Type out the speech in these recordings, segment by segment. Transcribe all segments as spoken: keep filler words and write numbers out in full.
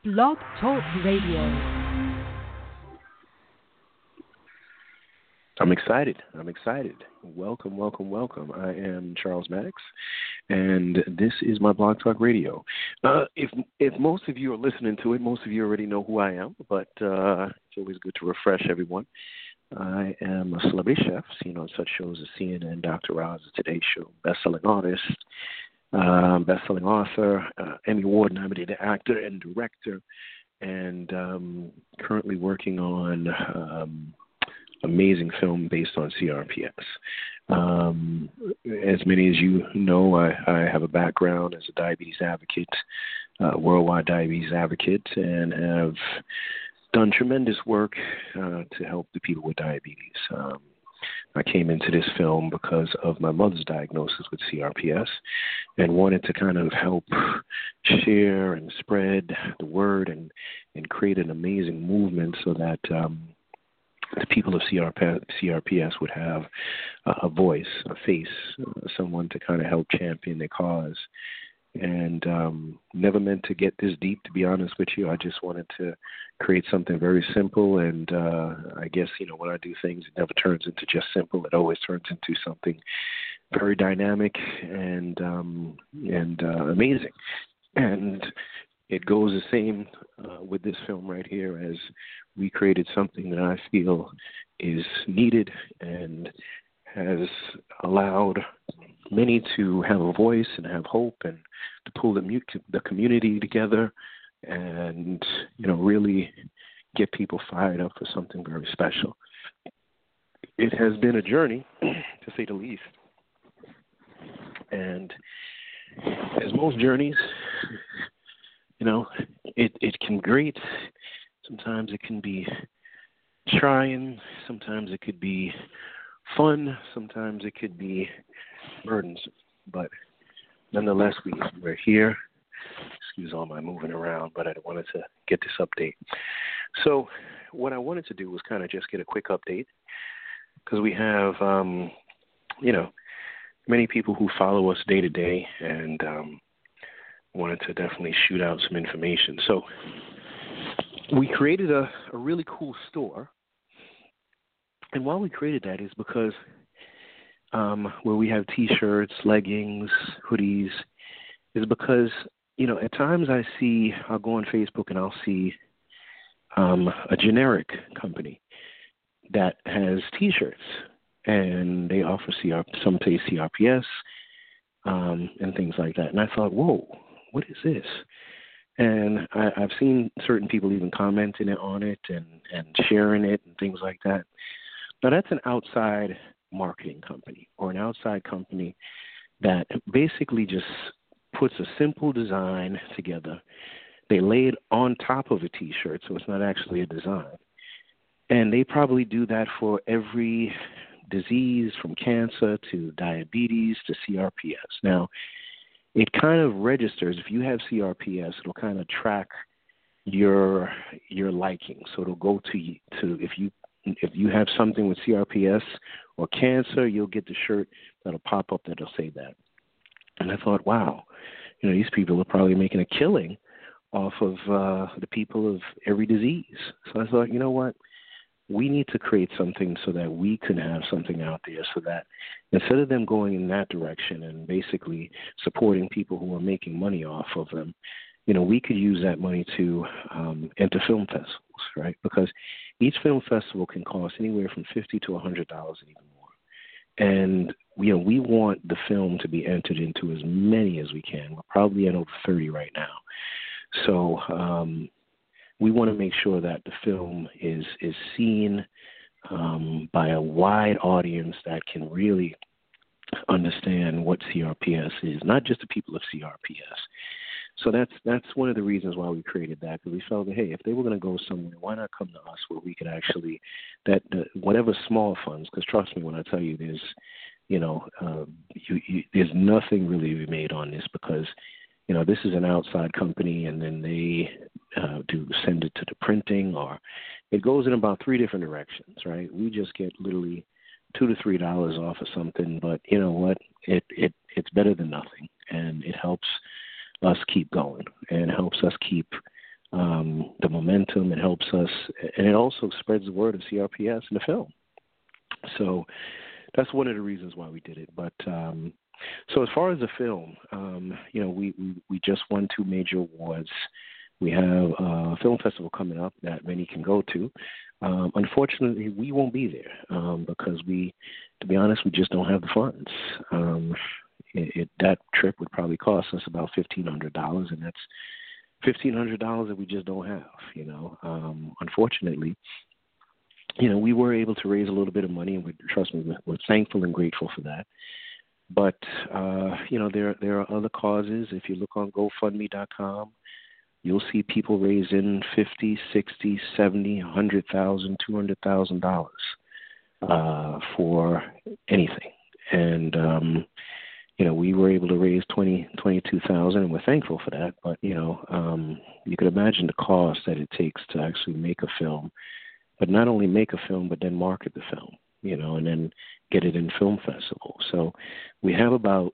Blog Talk Radio. I'm excited. I'm excited. Welcome, welcome, welcome. I am Charles Maddox, and this is my Blog Talk Radio. Uh, if if most of you are listening to it, most of you already know who I am, but uh, it's always good to refresh everyone. I am a celebrity chef, seen on such shows as C N N, Doctor Oz, The Today Show, best-selling artist, um, best-selling author, uh, Emmy Award-nominated actor and director, and um, currently working on um, amazing film based on C R P S. Um, as many as you know, I, I have a background as a diabetes advocate, uh, worldwide diabetes advocate, and have done tremendous work uh, to help the people with diabetes. Um, I came into this film because of my mother's diagnosis with C R P S and wanted to kind of help share and spread the word and, and create an amazing movement so that um, the people of C R P S would have a voice, a face, uh, someone to kind of help champion their cause. And um, never meant to get this deep, to be honest with you. I just wanted to create something very simple. And uh, I guess, you know, when I do things, it never turns into just simple. It always turns into something very dynamic and um, and uh, amazing. And it goes the same uh, with this film right here, as we created something that I feel is needed and has allowed many to have a voice and have hope and to pull the, mu- the community together and, you know, really get people fired up for something very special. It has been a journey, to say the least. And as most journeys, you know, it, it can grate. Sometimes it can be trying. Sometimes it could be fun. Sometimes it could be burdensome. But nonetheless, we, we're here. Excuse all my moving around, but I wanted to get this update. So what I wanted to do was kind of just get a quick update because we have, um, you know, many people who follow us day to day and um, wanted to definitely shoot out some information. So we created a, a really cool store. And why we created that is because um, where we have T-shirts, leggings, hoodies, is because, you know, at times I see, I'll go on Facebook and I'll see um, a generic company that has T-shirts, and they offer C R, some say C R P S um, and things like that. And I thought, whoa, what is this? And I, I've seen certain people even commenting on it and, and sharing it and things like that. Now, that's an outside marketing company or an outside company that basically just puts a simple design together. They lay it on top of a T-shirt, so it's not actually a design. And they probably do that for every disease from cancer to diabetes to C R P S. Now, it kind of registers. If you have C R P S, it'll kind of track your your liking. So it'll go to to if you if you have something with C R P S or cancer, you'll get the shirt that'll pop up that'll say that. And I thought, wow, you know, these people are probably making a killing off of uh, the people of every disease. So I thought, you know what? We need to create something so that we can have something out there so that instead of them going in that direction and basically supporting people who are making money off of them, you know, we could use that money to um, enter film festivals, right? Because each film festival can cost anywhere from fifty dollars to one hundred dollars and even more. And, you know, we want the film to be entered into as many as we can. We're probably at over thirty right now. So, um, we want to make sure that the film is is seen um, by a wide audience that can really understand what C R P S is, not just the people of C R P S. So that's that's one of the reasons why we created that, because we felt that, hey, if they were going to go somewhere, why not come to us where we could actually, that the, whatever small funds, because trust me when I tell you there's, you know, uh, you, you, there's nothing really to be made on this because, you know, this is an outside company, and then they uh, do send it to the printing, or it goes in about three different directions, right? We just get literally two to three dollars off of something, but you know what? It it it's better than nothing, and it helps us keep going and helps us keep um, momentum. It helps us, and it also spreads the word of C R P S in the film. So that's one of the reasons why we did it. But um, so as far as the film, um, you know, we, we, we just won two major awards. We have a film festival coming up that many can go to. Um, unfortunately, we won't be there um, because we, to be honest, we just don't have the funds. Um, it, it, that trip would probably cost us about fifteen hundred dollars, and that's fifteen hundred dollars that we just don't have, you know. Um, unfortunately, you know, we were able to raise a little bit of money, and we, trust me, we're, we're thankful and grateful for that. But, uh, you know, there there are other causes. If you look on GoFundMe dot com, you'll see people raising fifty, sixty, seventy, a hundred thousand, two hundred thousand dollars uh, for anything. And um, you know, we were able to raise twenty, twenty-two thousand, and we're thankful for that. But you know, um, you could imagine the cost that it takes to actually make a film, but not only make a film, but then market the film, you know, and then get it in film festivals. So we have about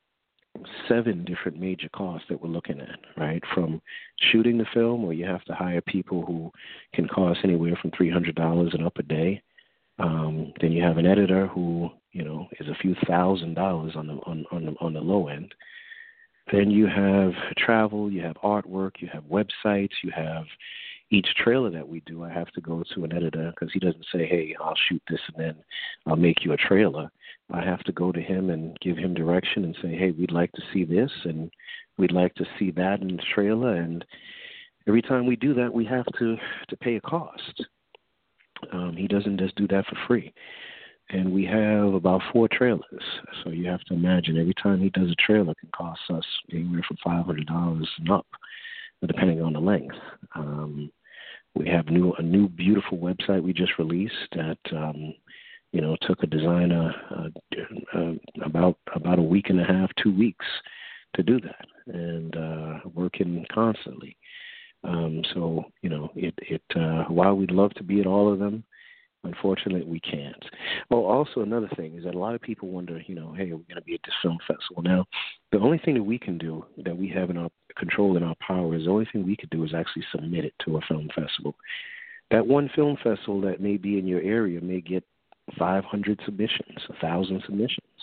seven different major costs that we're looking at, right? From shooting the film, where you have to hire people who can cost anywhere from three hundred dollars and up a day. Um, then you have an editor who, you know, is a few thousand dollars on the on on the, on the low end. Then you have travel, you have artwork, you have websites, you have each trailer that we do. I have to go to an editor because he doesn't say, "Hey, I'll shoot this and then I'll make you a trailer." I have to go to him and give him direction and say, "Hey, we'd like to see this and we'd like to see that in the trailer." And every time we do that, we have to to pay a cost. Um, he doesn't just do that for free. And we have about four trailers. So you have to imagine every time he does a trailer, it can cost us anywhere from five hundred dollars and up, depending on the length. Um, we have new a new beautiful website we just released that, um, you know, took a designer uh, uh, about about a week and a half, two weeks to do that, and uh, working constantly. Um, so, you know, it, it uh, while we'd love to be at all of them, unfortunately we can't. Well, also another thing is that a lot of people wonder, you know, hey, are we going to be at this film festival? Now, the only thing that we can do, that we have in our control, in our power, is the only thing we could do is actually submit it to a film festival. That one film festival that may be in your area may get five hundred submissions, one thousand submissions.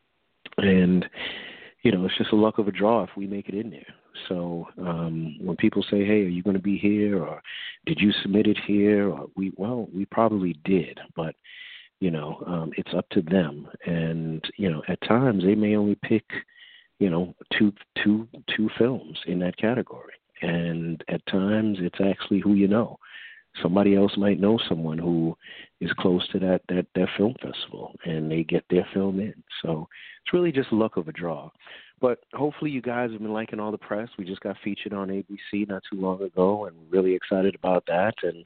And, you know, it's just a luck of a draw if we make it in there. So um, when people say, "Hey, are you going to be here?" or "Did you submit it here?" or we, well, we probably did, but you know, um, it's up to them. And you know, at times they may only pick, you know, two, two, two films in that category, and at times it's actually who you know. Somebody else might know someone who is close to that, that, that film festival, and they get their film in. So it's really just luck of a draw. But hopefully you guys have been liking all the press. We just got featured on A B C not too long ago, and we're really excited about that. And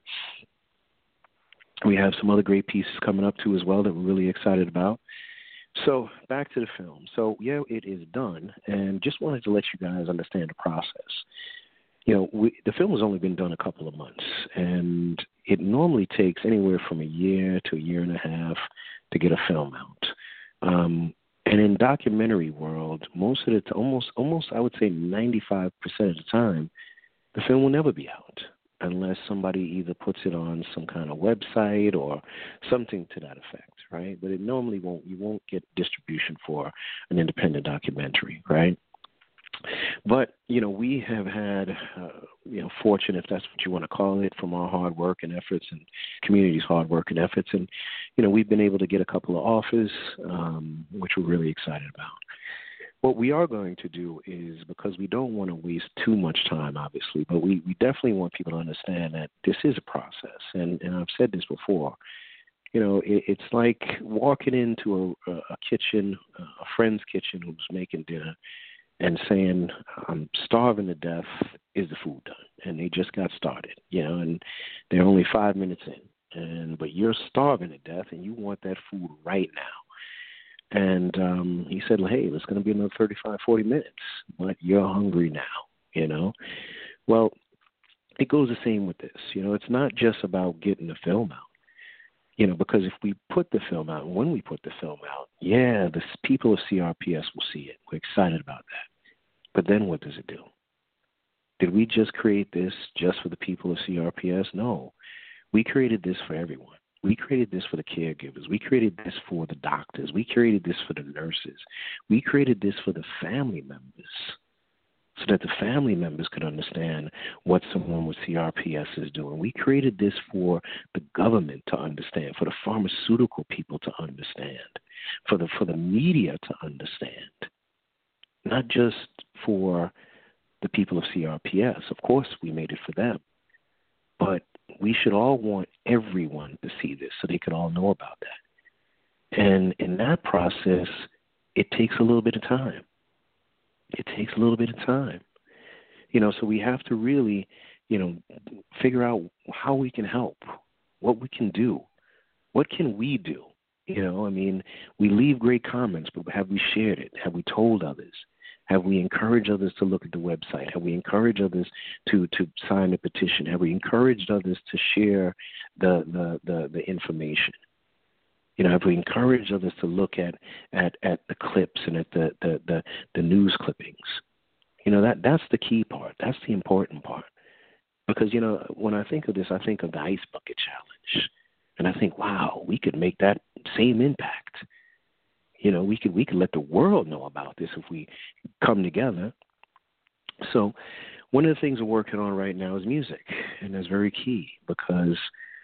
we have some other great pieces coming up, too, as well, that we're really excited about. So back to the film. So, yeah, it is done, and just wanted to let you guys understand the process. You know, we, the film has only been done a couple of months, and it normally takes anywhere from a year to a year and a half to get a film out. Um, and in documentary world, most of the t- almost, almost I would say ninety-five percent of the time, the film will never be out unless somebody either puts it on some kind of website or something to that effect, right? But it normally won't. You won't get distribution for an independent documentary, right? But, you know, we have had, uh, you know, fortune, if that's what you want to call it, from our hard work and efforts and community's hard work and efforts. And, you know, we've been able to get a couple of offers, um, which we're really excited about. What we are going to do is, because we don't want to waste too much time, obviously, but we, we definitely want people to understand that this is a process. And, and I've said this before. You know, it, it's like walking into a, a kitchen, a friend's kitchen who's making dinner, and saying, "I'm starving to death, is the food done?" And they just got started, you know, and they're only five minutes in. And but you're starving to death, and you want that food right now. And um, he said, "Hey, it's going to be another thirty-five, forty minutes, but you're hungry now, you know." Well, it goes the same with this. You know, it's not just about getting the film out. You know, because if we put the film out, when we put the film out, yeah, the people of C R P S will see it. We're excited about that. But then what does it do? Did we just create this just for the people of C R P S? No. We created this for everyone. We created this for the caregivers. We created this for the doctors. We created this for the nurses. We created this for the family members so that the family members could understand what someone with C R P S is doing. We created this for the government to understand, for the pharmaceutical people to understand, for the for the media to understand, not just for the people of C R P S. Of course, we made it for them, but we should all want everyone to see this so they could all know about that. And in that process, it takes a little bit of time. It takes a little bit of time. You know, so we have to really, you know, figure out how we can help, what we can do. What can we do? You know, I mean, we leave great comments, but have we shared it? Have we told others? Have we encouraged others to look at the website? Have we encouraged others to, to sign the petition? Have we encouraged others to share the, the, the, the information? You know, have we encouraged others to look at, at, at the clips and at the, the, the, the news clippings? You know, that that's the key part. That's the important part. Because, you know, when I think of this, I think of the Ice Bucket Challenge. And I think, wow, we could make that same impact. You know, we could we could let the world know about this if we come together. So one of the things we're working on right now is music, and that's very key because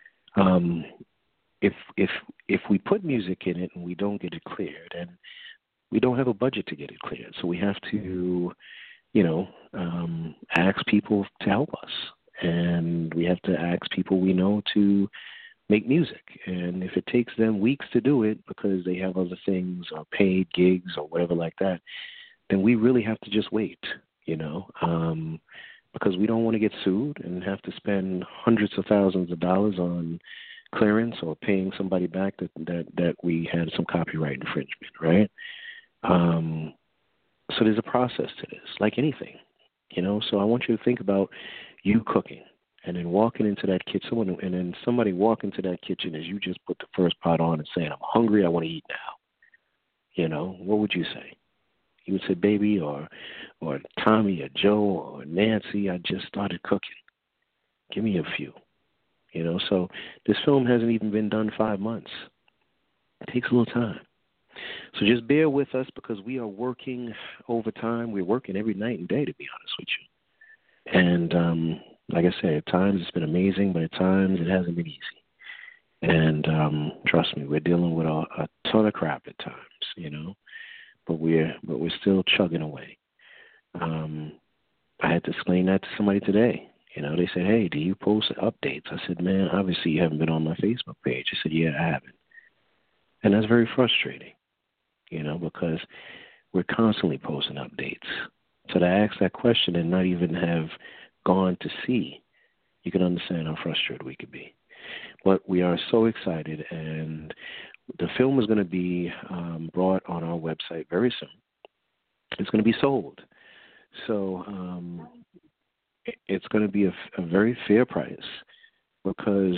um, if if if we put music in it and we don't get it cleared, then we don't have a budget to get it cleared. So we have to, you know, um, ask people to help us, and we have to ask people we know to make music. And if it takes them weeks to do it because they have other things or paid gigs or whatever like that, then we really have to just wait, you know, um, because we don't want to get sued and have to spend hundreds of thousands of dollars on clearance or paying somebody back that, that, that we had some copyright infringement, right? Um, so there's a process to this, like anything, you know. So I want you to think about you cooking. And then walking into that kitchen, someone, and then somebody walk into that kitchen as you just put the first pot on and saying, "I'm hungry, I want to eat now." You know, what would you say? You would say, "Baby," or, or Tommy, or Joe, or Nancy, I just started cooking. Give me a few. You know, so this film hasn't even been done five months. It takes a little time. So just bear with us because we are working overtime. We're working every night and day, to be honest with you. And um, like I said, at times it's been amazing, but at times it hasn't been easy. And um, trust me, we're dealing with a, a ton of crap at times, you know. But we're but we're still chugging away. Um, I had to explain that to somebody today. You know, they said, "Hey, do you post updates?" I said, "Man, obviously you haven't been on my Facebook page." I said, "Yeah, I haven't," and that's very frustrating, you know, because we're constantly posting updates. So to ask that question and not even have gone to see, you can understand how frustrated we could be. But we are so excited, and the film is going to be um, brought on our website very soon. It's going to be sold. So um, it's going to be a, a very fair price because,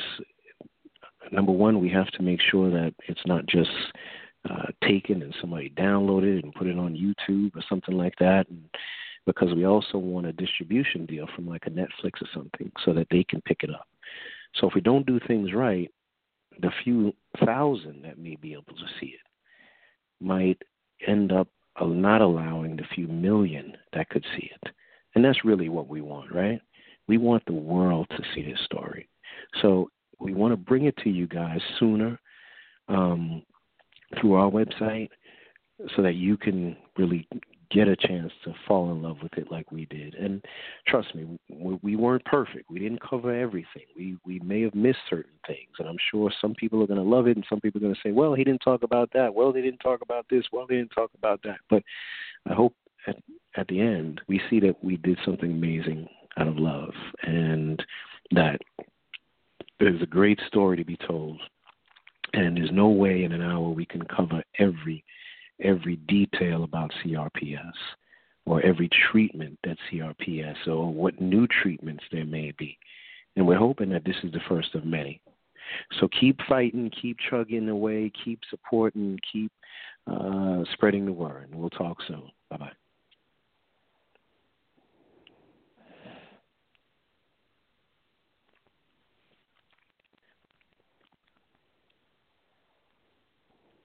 number one, we have to make sure that it's not just uh, taken and somebody downloaded it and put it on YouTube or something like that, and because we also want a distribution deal from like a Netflix or something so that they can pick it up. So if we don't do things right, the few thousand that may be able to see it might end up not allowing the few million that could see it. And that's really what we want, right? We want the world to see this story. So we want to bring it to you guys sooner um, through our website so that you can really get a chance to fall in love with it like we did. And trust me, we, we weren't perfect. We didn't cover everything. We we may have missed certain things, and I'm sure some people are going to love it, and some people are going to say, well, he didn't talk about that. Well, they didn't talk about this. Well, they didn't talk about that. But I hope at, at the end we see that we did something amazing out of love, and that there's a great story to be told, and there's no way in an hour we can cover every every detail about C R P S or every treatment that C R P S or what new treatments there may be. And we're hoping that this is the first of many. So keep fighting, keep chugging away, keep supporting, keep uh, spreading the word. We'll talk soon. Bye-bye.